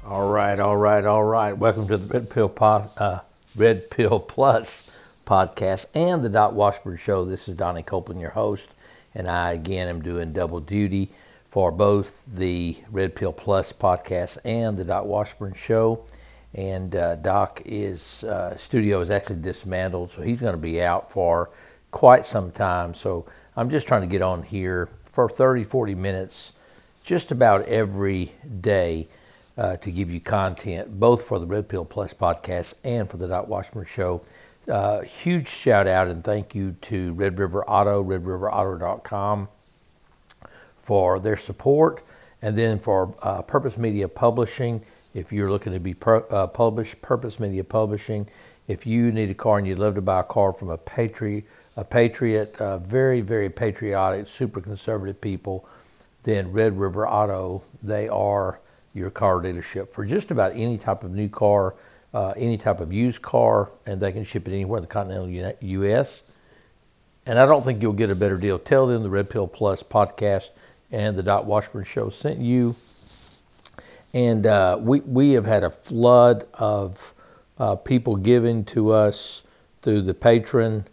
All right. Welcome to the Red Pill Plus podcast and the Doc Washburn Show. This is Donnie Copeland, your host, and I again am doing double duty for both the Red Pill Plus podcast and the Doc Washburn Show. And Doc's studio is actually dismantled, so he's going to be out for quite some time. So I'm just trying to get on here for 30, 40 minutes just about every day to give you content, both for the Red Pill Plus podcast and for the Doc Washburn Show. Huge shout out and thank you to Red River Auto, redriverauto.com for their support, and then for Purpose Media Publishing. If you're looking to be published, Purpose Media Publishing. If you need a car and you'd love to buy a car from a patriot, very, very patriotic, super conservative people, then Red River Auto, they are your car dealership for just about any type of new car, any type of used car, and they can ship it anywhere in the continental U.S. And I don't think you'll get a better deal. Tell them the Red Pill Plus podcast and the Doc Washburn Show sent you. And we have had a flood of people giving to us through the Patreon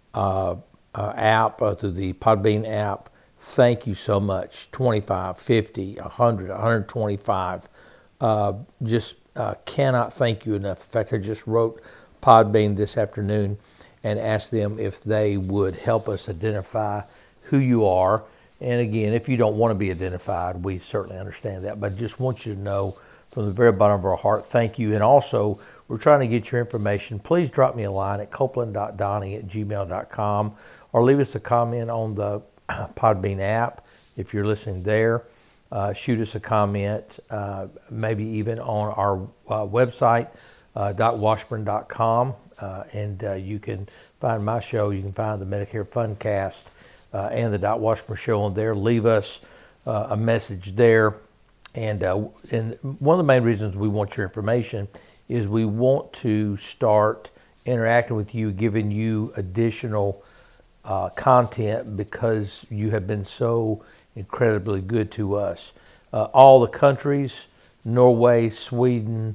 app, through the Podbean app. Thank you so much. 25, 50, 100, 125. Just cannot thank you enough. In fact, I just wrote Podbean this afternoon and asked them if they would help us identify who you are. And again, if you don't want to be identified, we certainly understand that. But just want you to know from the very bottom of our heart, thank you. And also, we're trying to get your information. Please drop me a line at copeland.donnie@gmail.com or leave us a comment on the Podbean app if you're listening there. Shoot us a comment, maybe even on our website, docwashburn.com, and you can find my show. You can find the Medicare Fundcast and the Doc Washburn Show on there. Leave us a message there. And one of the main reasons we want your information is we want to start interacting with you, giving you additional content because you have been so incredibly good to us. All the countries, Norway, Sweden,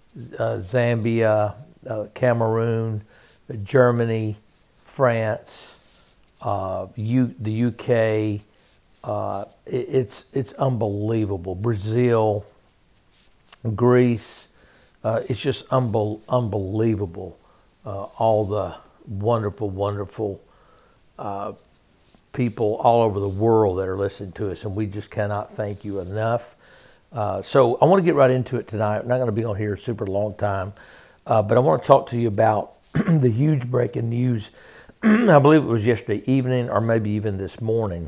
Zambia, Cameroon, Germany, France, the UK, it's unbelievable. Brazil, Greece, it's just unbelievable. All the wonderful people all over the world that are listening to us, and we just cannot thank you enough. So I want to get right into it tonight. I'm not going to be on here a super long time, but I want to talk to you about the huge breaking news. I believe it was yesterday evening or maybe even this morning.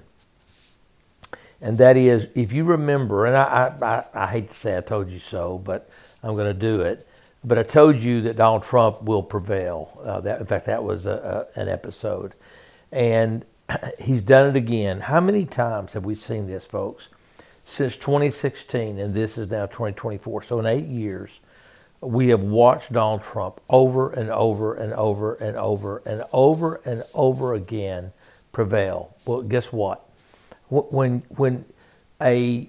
And that is, if you remember, and I hate to say I told you so, but I'm going to do it. But I told you that Donald Trump will prevail. In fact, that was an episode. And he's done it again. How many times have we seen this, folks? Since 2016, and this is now 2024. So in 8 years, we have watched Donald Trump over and over and over and over and over and over again prevail. Well, guess what? When a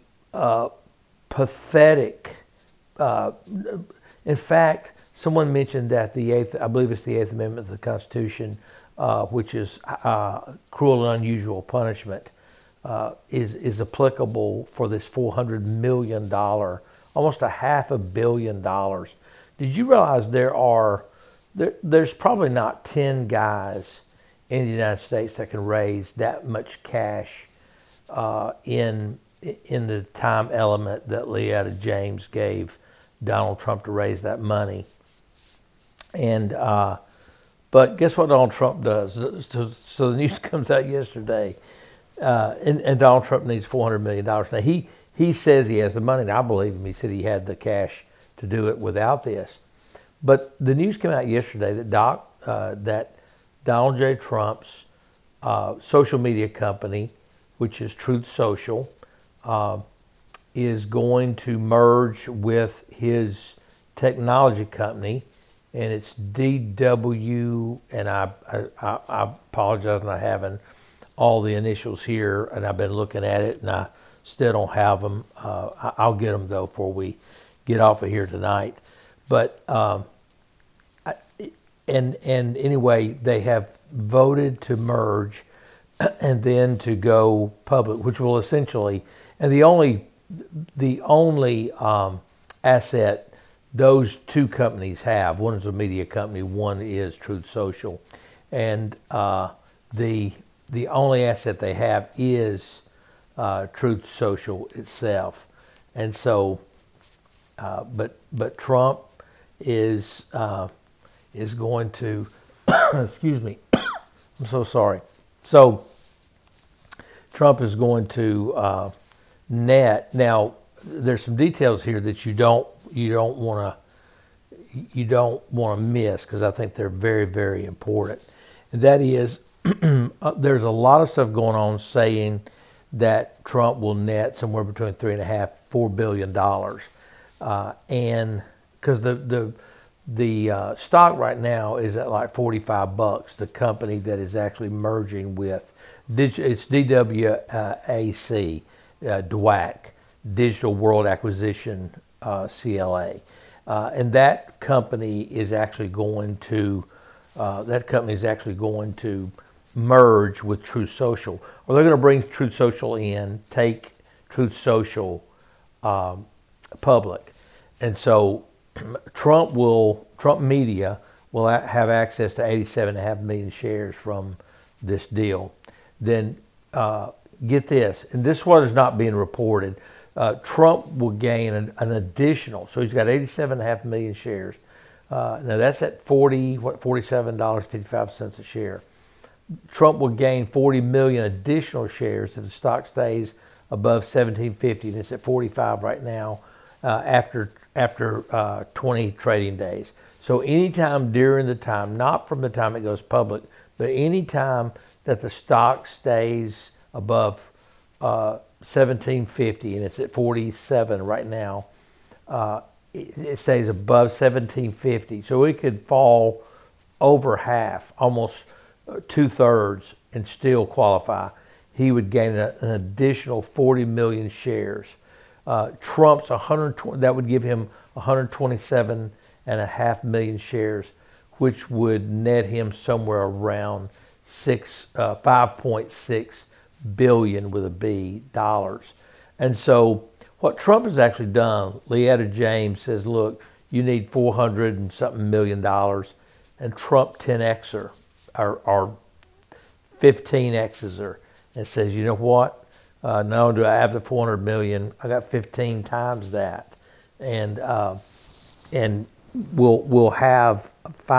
pathetic, in fact, someone mentioned that I believe it's the Eighth Amendment of the Constitution, which is cruel and unusual punishment, is applicable for this $400 million, almost $500 million. Did you realize there's probably not 10 guys in the United States that can raise that much cash in the time element that Leetta James gave Donald Trump to raise that money? And but guess what Donald Trump does? So the news comes out yesterday, and Donald Trump needs $400 million. Now he says he has the money, and I believe him. He said he had the cash to do it without this. But the news came out yesterday that Donald J. Trump's social media company, which is Truth Social, is going to merge with his technology company, and it's DW, and I apologize for not having all the initials here, and I've been looking at it, and I still don't have them. I'll get them, though, before we get off of here tonight. But and anyway, they have voted to merge and then to go public, which will essentially, and the only asset those two companies have, one is a media company, one is Truth Social, and the only asset they have is Truth Social itself, and so, but Trump is going to, excuse me, I'm so sorry. So Trump is going to net. Now there's some details here that you don't want to miss, because I think they're very, very important. And that is, there's a lot of stuff going on saying that Trump will net somewhere between $3.5–4 billion, and because the stock right now is at like $45. The company that is actually merging with, it's DWAC, DWAC, Digital World Acquisition, CLA, and that company is actually going to merge with Truth Social, or they're going to bring Truth Social in, take Truth Social public, and so Trump Media will have access to 87.5 million shares from this deal. Then get this, and this one is not being reported. Trump will gain an additional, so he's got 87.5 million shares. Now that's at $47.55 a share. Trump will gain 40 million additional shares if the stock stays above 1750, and it's at 45 right now. After 20 trading days. So anytime during the time, not from the time it goes public, but any time that the stock stays above 1750, and it's at 47 right now, it stays above 1750. So it could fall over half, almost 2/3, and still qualify. He would gain an additional 40 million shares. Trump's 120, that would give him 127.5 million shares, which would net him somewhere around 5.6 billion with a B dollars. And so what Trump has actually done, Leetta James says, look, you need 400 and something million dollars, and Trump 10Xer or 15Xs her, and says, you know what? Not only do I have the 400 million, I got 15 times that, and we'll have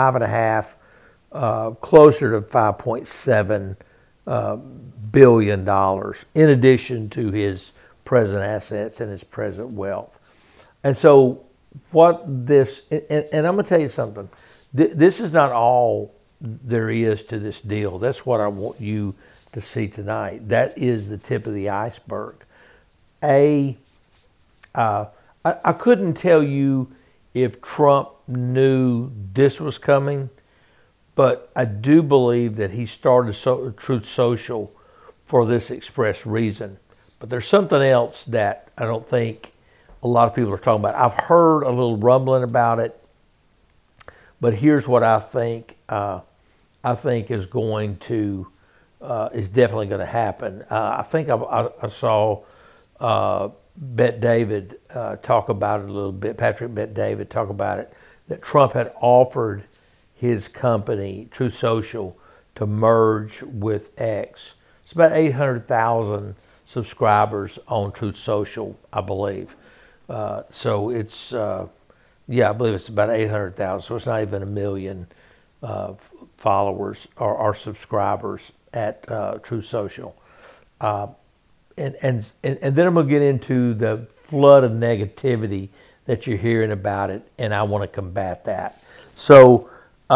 5.5, closer to 5.7 billion dollars, in addition to his present assets and his present wealth. And so, what this, and I'm going to tell you something. This is not all there is to this deal. That's what I want you to see tonight. That is the tip of the iceberg. I couldn't tell you if Trump knew this was coming, but I do believe that he started Truth Social for this express reason. But there's something else that I don't think a lot of people are talking about. I've heard a little rumbling about it, but here's what I think. I think is going to is definitely going to happen. I think I saw Bet David talk about it a little bit. Patrick Bet David talk about it, that Trump had offered his company Truth Social to merge with X. It's about 800,000 subscribers on Truth Social, I believe. So it's I believe it's about 800,000. So it's not even a million followers or subscribers at Truth Social. And then I'm going to get into the flood of negativity that you're hearing about it, and I want to combat that. So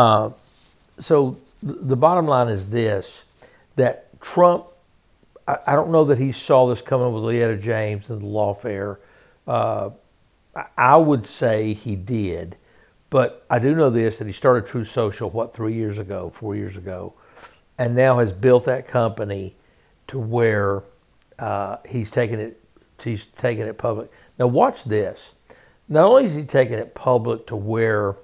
the bottom line is this, that Trump, I don't know that he saw this coming with Leetta James and the lawfare. I would say he did, but I do know this, that he started Truth Social, 4 years ago, and now has built that company to where he's taken it public. Now watch this. not only is he taking it public to where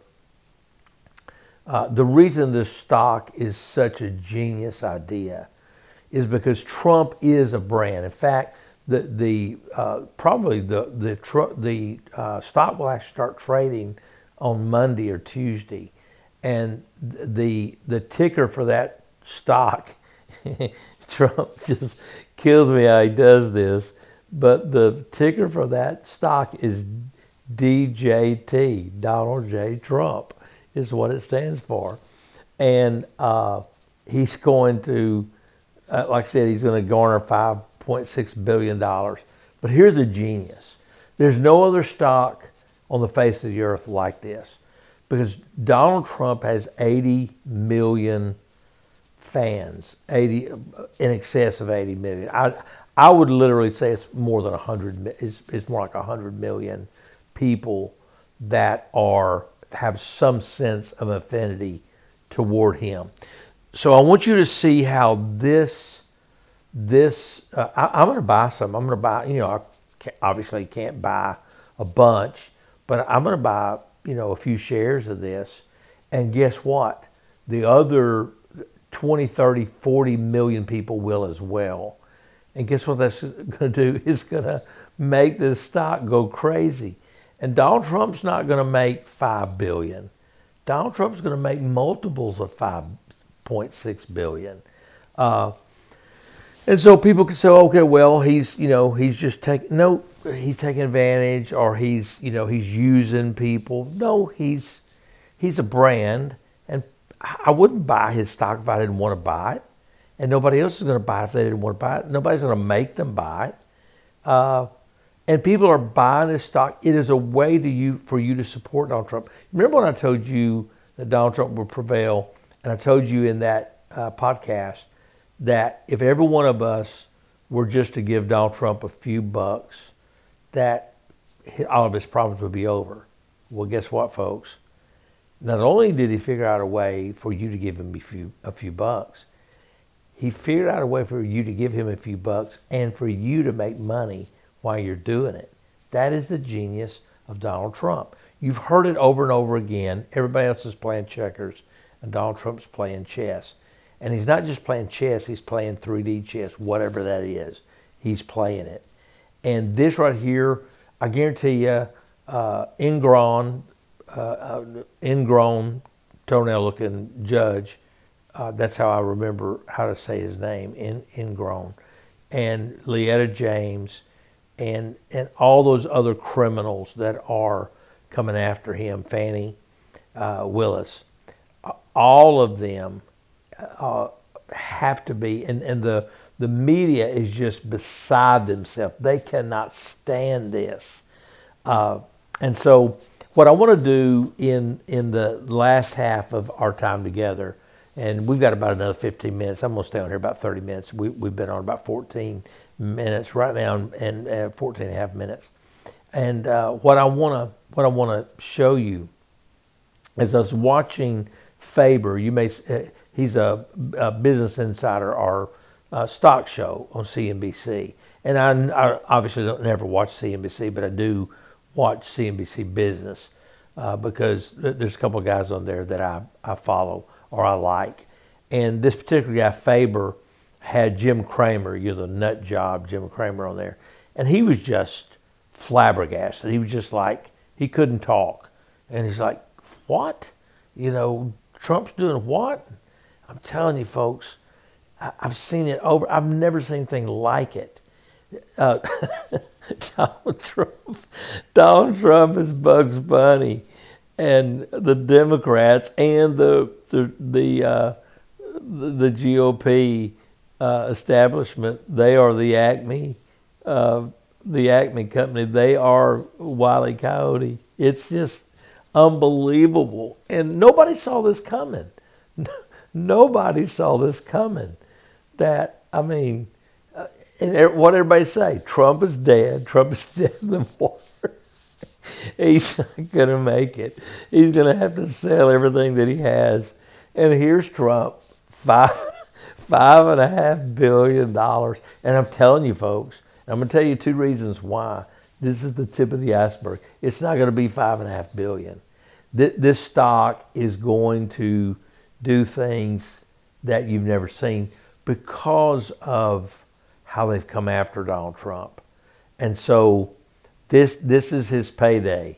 the reason this stock is such a genius idea is because Trump is a brand. In fact, probably the stock will actually start trading on Monday or Tuesday, and the ticker for that stock, Trump just kills me how he does this, but the ticker for that stock is DJT, Donald J. Trump, is what it stands for, and he's going to, like I said, he's going to garner $5.6 billion. But here's the genius. There's no other stock on the face of the earth like this, because Donald Trump has 80 million fans, in excess of 80 million. I would literally say it's more than 100. It's more like 100 million people that have some sense of affinity toward him. So I want you to see how I'm going to buy some. I'm going to buy, I obviously can't buy a bunch, but I'm going to buy, a few shares of this. And guess what? The other 20, 30, 40 million people will as well. And guess what that's going to do? It's going to make this stock go crazy. And Donald Trump's not going to make $5 billion. Donald Trump's going to make multiples of $5.6 billion. And so people can say, okay, well, he's just he's taking advantage, or he's using people. No, he's a brand, and I wouldn't buy his stock if I didn't want to buy it. And nobody else is going to buy it if they didn't want to buy it. Nobody's going to make them buy it. And people are buying this stock. It is a way for you to support Donald Trump. Remember when I told you that Donald Trump would prevail, and I told you in that podcast that if every one of us were just to give Donald Trump a few bucks, that all of his problems would be over. Well, guess what, folks? Not only did he figure out a way for you to give him a few bucks, he figured out a way for you to give him a few bucks and for you to make money while you're doing it. That is the genius of Donald Trump. You've heard it over and over again. Everybody else is playing checkers, and Donald Trump's playing chess. And he's not just playing chess, he's playing 3D chess, whatever that is. He's playing it. And this right here, I guarantee you, ingrown toenail-looking judge, that's how I remember how to say his name, ingrown, and Leetta James, and all those other criminals that are coming after him, Fannie Willis, all of them have to be, and the media is just beside themselves. They cannot stand this. And so what I want to do in the last half of our time together, and we've got about another 15 minutes. I'm going to stay on here about 30 minutes. We've been on about 14 minutes right now, and 14 and a half minutes. And what I want to show you is I was watching Faber. He's a Business Insider or stock show on CNBC. And I obviously don't never watch CNBC, but I do watch CNBC Business because there's a couple of guys on there that I follow or I like. And this particular guy, Faber, had Jim Cramer, the nut job Jim Cramer on there. And he was just flabbergasted. He was just like, he couldn't talk. And he's like, what? Trump's doing what? I'm telling you, folks, I've seen it over. I've never seen anything like it. Donald Trump is Bugs Bunny, and the Democrats and the GOP establishment. They are the Acme company. They are Wile E. Coyote. It's just unbelievable, and nobody saw this coming. Nobody saw this coming. And what everybody say? Trump is dead. Trump is dead in the water. He's not going to make it. He's going to have to sell everything that he has. And here's Trump, $5.5 billion. And I'm telling you, folks, I'm going to tell you two reasons why. This is the tip of the iceberg. It's not going to be $5.5 billion. This stock is going to do things that you've never seen because of how they've come after Donald Trump. And so this is his payday.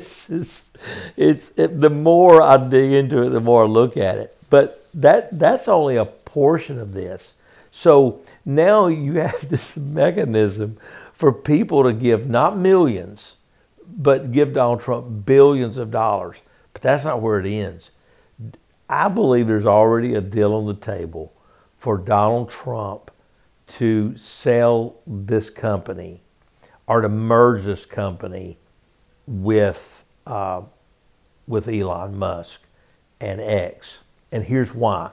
The more I dig into it, the more I look at it. But that's only a portion of this. So now you have this mechanism for people to give not millions, but give Donald Trump billions of dollars. But that's not where it ends. I believe there's already a deal on the table for Donald Trump to sell this company or to merge this company with Elon Musk and X. And here's why.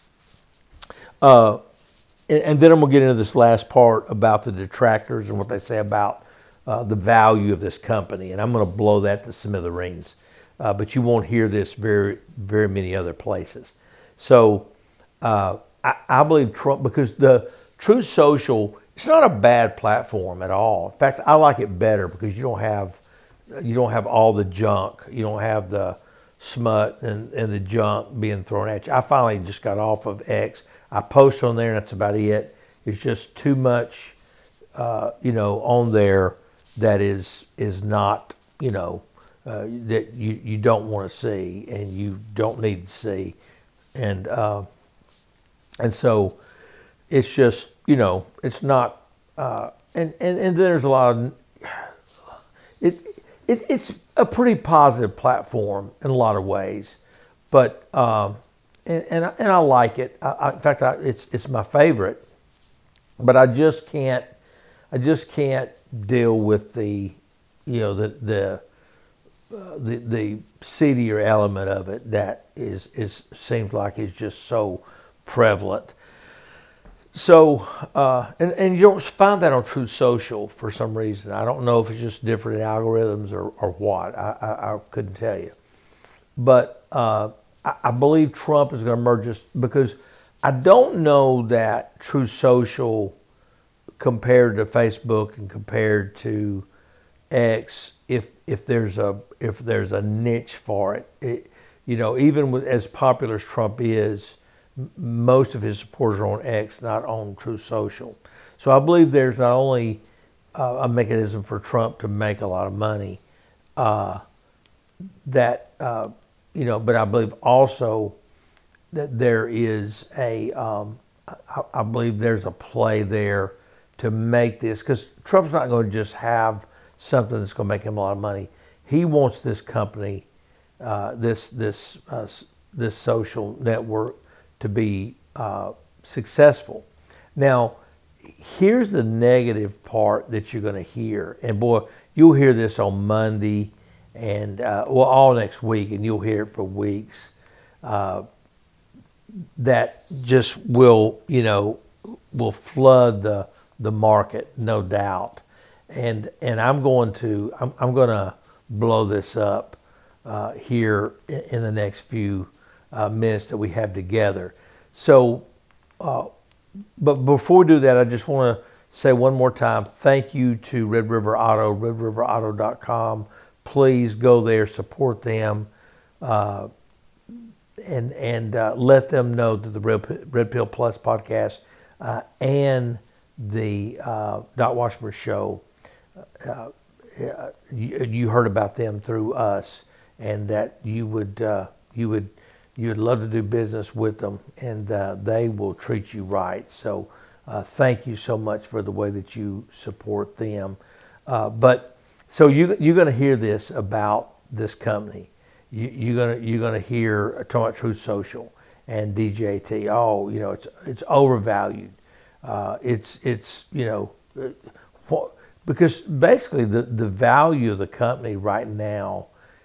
And then I'm going to get into this last part about the detractors and what they say about the value of this company. And I'm going to blow that to smithereens. But you won't hear this very, very many other places. So I believe Trump, because the Truth Social, it's not a bad platform at all. In fact, I like it better because you don't have all the junk. You don't have the smut and the junk being thrown at you. I finally just got off of X. I post on there and that's about it. It's just too much, on there that is not, that you don't want to see and you don't need to see. And so it's just, it's not, and there's a lot of, it's a pretty positive platform in a lot of ways, but, and I like it. In fact, it's my favorite, but I just can't deal with the seedier element of it that seems like is just so prevalent. So, and you don't find that on Truth Social for some reason. I don't know if it's just different algorithms or what. I couldn't tell you. But I believe Trump is going to merge this because I don't know that Truth Social compared to Facebook and compared to X, if there's a niche for it, even as popular as Trump is, most of his supporters are on X, not on Truth Social. So I believe there's not only a mechanism for Trump to make a lot of money, but I believe also that there is I believe there's a play there to make this, because Trump's not going to just have something that's going to make him a lot of money. He wants this company, this social network, to be successful. Now, here's the negative part that you're going to hear, and boy, you'll hear this on Monday, and all next week, and you'll hear it for weeks. That just will flood the market, no doubt. And I'm going to blow this up here in the next few minutes that we have together. So, but before we do that, I just want to say one more time, thank you to Red River Auto, redriverauto.com. Please go there, support them, and let them know that the Red Pill Plus podcast and the Dot Washburn show, you heard about them through us, and that you would love to do business with them, and they will treat you right. So thank you so much for the way that you support them. So you're going to hear this about this company. You're going to hear talking about Truth Social and DJT. Oh, it's overvalued. Because basically the value of the company right now,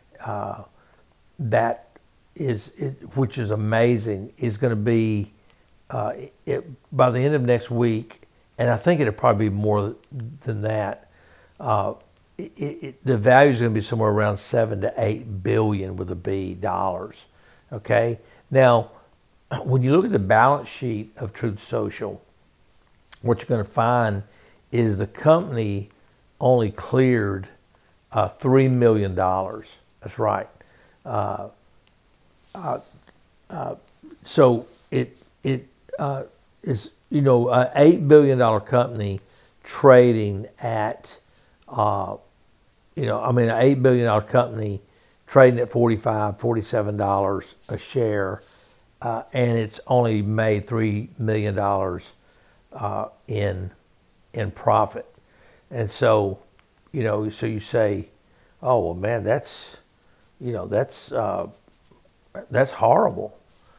which is amazing, is going to be by the end of next week, and I think it'll probably be more than that. The value is going to be somewhere around 7 to 8 billion with a B dollars. Okay. Now, when you look at the balance sheet of Truth Social, what you're going to find is the company only cleared $3 million. That's right. So it is, an $8 billion company trading at, an $8 billion company trading at $47 a share, and it's only made $3 million in profit. And so, so you say, oh well, man, that's horrible.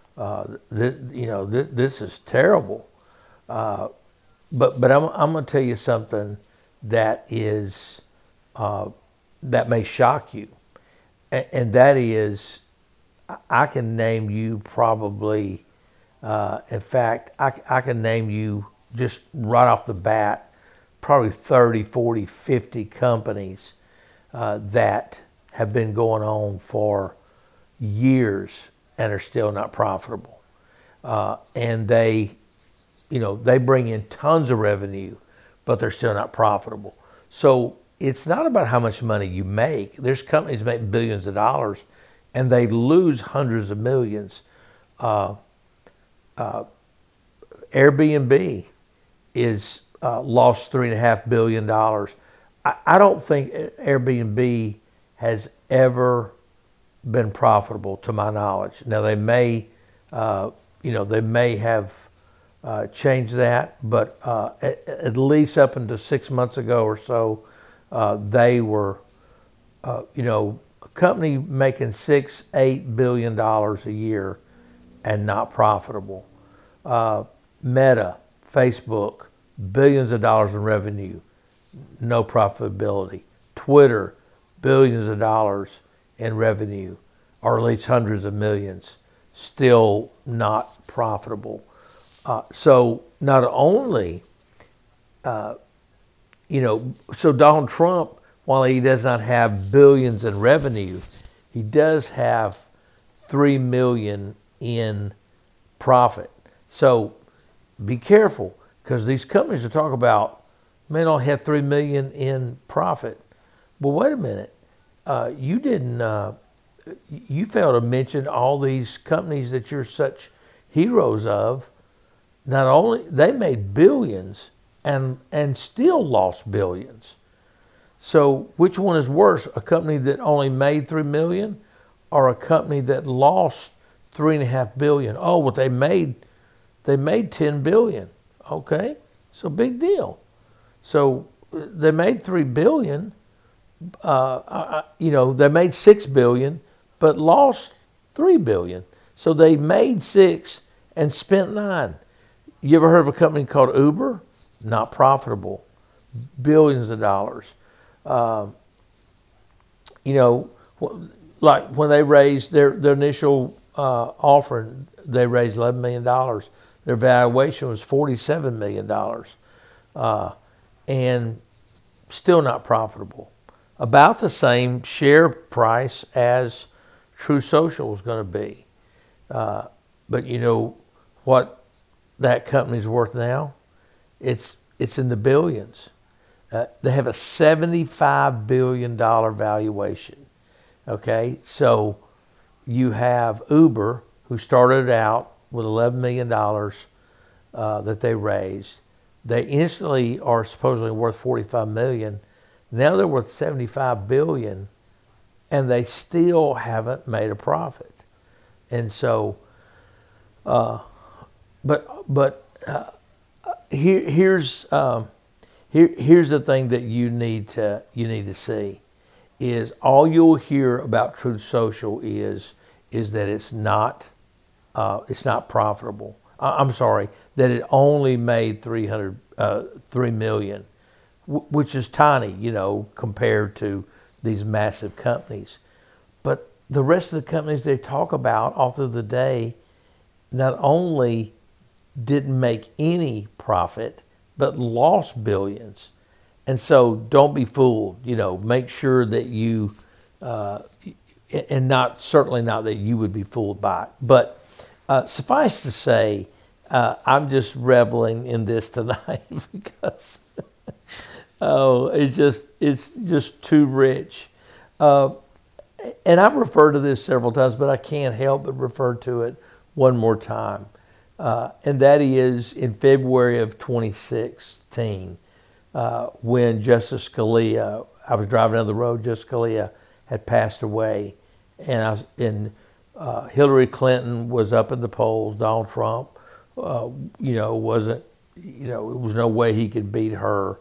This is terrible. But I'm going to tell you something that is that may shock you, and that is, I can name you probably. In fact, I can name you just right off the bat, probably 30, 40, 50 companies that have been going on for years and are still not profitable. And they bring in tons of revenue, but they're still not profitable. So it's not about how much money you make. There's companies that make billions of dollars and they lose hundreds of millions. Airbnb is lost $3.5 billion. I don't think Airbnb has ever been profitable, to my knowledge. Now they may, have changed that, but at least up until 6 months ago or so, they were, a company making $6-8 billion a year and not profitable. Meta, Facebook, billions of dollars in revenue, no profitability. Twitter, billions of dollars in revenue, or at least hundreds of millions, still not profitable. So not only, so Donald Trump, while he does not have billions in revenue, he does have 3 million in profit. So be careful, because these companies that talk about may not have 3 million in profit. Well, wait a minute. You didn't. You failed to mention all these companies that you're such heroes of. Not only they made billions and still lost billions. So which one is worse? A company that only made 3 million, or a company that lost $3.5 billion? Oh, well, they made 10 billion. Okay, so big deal. So they made 3 billion. They made 6 billion, but lost 3 billion. So they made 6 and spent 9. You ever heard of a company called Uber? Not profitable, billions of dollars. Like when they raised their initial offering, they raised $11 million. Their valuation was $47 million, and still not profitable. About the same share price as True Social is going to be. But you know what that company's worth now? It's in the billions. They have a $75 billion valuation. Okay, so you have Uber, who started out with $11 million that they raised. They instantly are supposedly worth $45 million. Now they're worth $75 billion, and they still haven't made a profit. And so, here's the thing that you need to see is all you'll hear about Truth Social is that it's not profitable. I'm sorry, that it only made 3 million, which is tiny, compared to these massive companies. But the rest of the companies they talk about all through the day not only didn't make any profit, but lost billions. And so don't be fooled. Make sure that you, and certainly not that you would be fooled by it. But suffice to say, I'm just reveling in this tonight because Oh, it's just too rich. Uh, and I've referred to this several times, but I can't help but refer to it one more time. And that is in February of 2016, when Justice Scalia, I was driving down the road, Justice Scalia had passed away, and Hillary Clinton was up in the polls. Donald Trump, wasn't, it was no way he could beat her.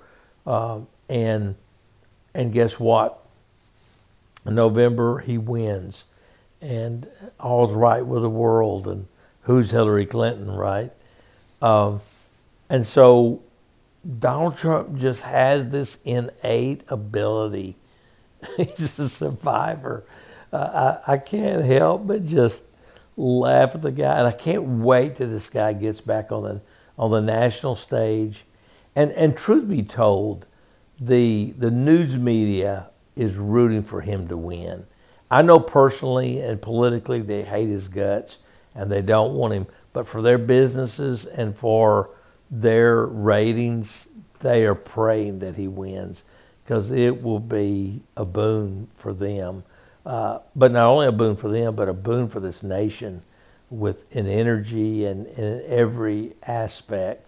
And guess what? In November, he wins, and all's right with the world. And who's Hillary Clinton, right? And so Donald Trump just has this innate ability. He's a survivor. I can't help but just laugh at the guy, and I can't wait till this guy gets back on the national stage. And truth be told, the news media is rooting for him to win. I know personally and politically they hate his guts and they don't want him, but for their businesses and for their ratings, they are praying that he wins because it will be a boon for them. But not only a boon for them, but a boon for this nation in energy and in every aspect.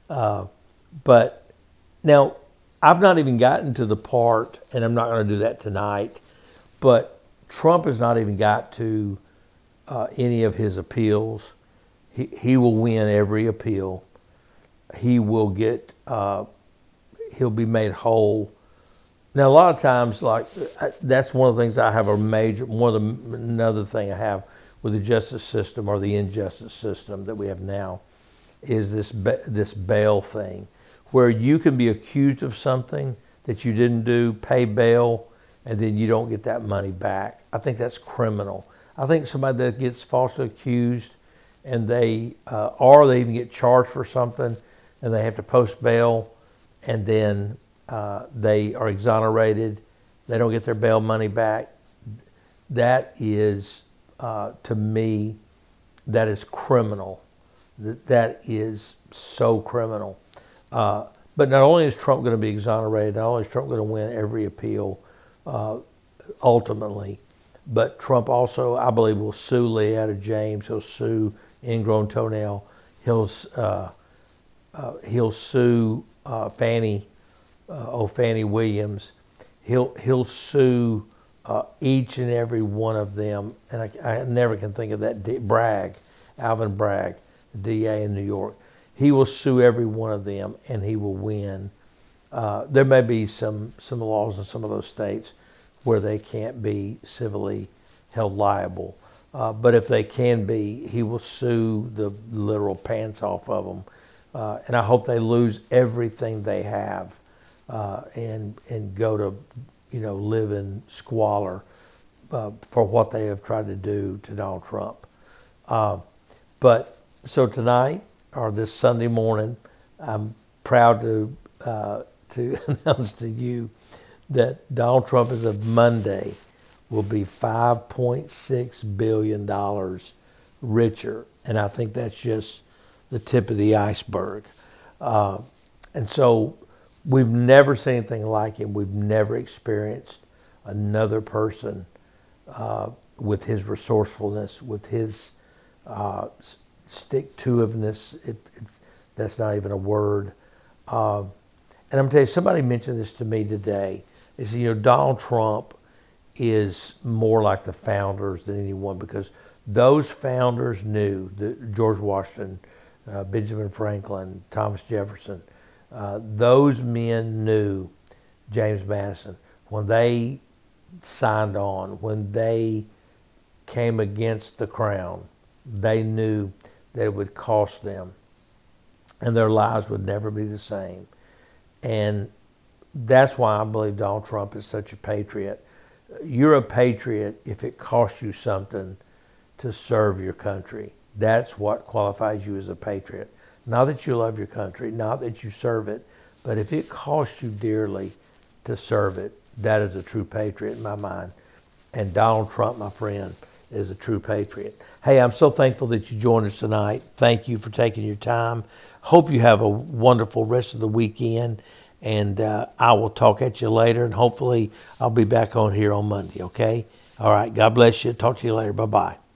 But now, I've not even gotten to the part, and I'm not going to do that tonight, but Trump has not even got to any of his appeals. He will win every appeal. He will get, he'll be made whole. Now, a lot of times, that's one of the things I have another thing I have with the justice system or the injustice system that we have now is this bail thing, where you can be accused of something that you didn't do, pay bail, and then you don't get that money back. I think that's criminal. I think somebody that gets falsely accused and or they even get charged for something and they have to post bail and then they are exonerated, they don't get their bail money back. That is, to me, that is criminal. That is so criminal. But not only is Trump going to be exonerated, not only is Trump going to win every appeal ultimately, but Trump also, I believe, will sue Leetta James. He'll sue Ingrown Toenail. He'll sue Fannie Williams. He'll sue each and every one of them. And I never can think of that. Alvin Bragg, the DA in New York. He will sue every one of them, and he will win. There may be some laws in some of those states where they can't be civilly held liable. But if they can be, he will sue the literal pants off of them. And I hope they lose everything they have and go to, live in squalor for what they have tried to do to Donald Trump. But so tonight, or this Sunday morning, I'm proud to announce to you that Donald Trump, as of Monday, will be $5.6 billion richer. And I think that's just the tip of the iceberg. And so we've never seen anything like him. We've never experienced another person with his resourcefulness, with his stick-to-itiveness, that's not even a word. And I'm going to tell you, somebody mentioned this to me today, is, Donald Trump is more like the founders than anyone, because those founders knew, George Washington, Benjamin Franklin, Thomas Jefferson, those men knew James Madison. When they signed on, when they came against the crown, they knew that it would cost them and their lives would never be the same. And that's why I believe Donald Trump is such a patriot. You're a patriot if it costs you something to serve your country. That's what qualifies you as a patriot. Not that you love your country, not that you serve it, but if it costs you dearly to serve it, that is a true patriot in my mind. And Donald Trump, my friend, is a true patriot. Hey, I'm so thankful that you joined us tonight. Thank you for taking your time. Hope you have a wonderful rest of the weekend. And I will talk at you later, and hopefully I'll be back on here on Monday, okay? All right. God bless you. Talk to you later. Bye-bye.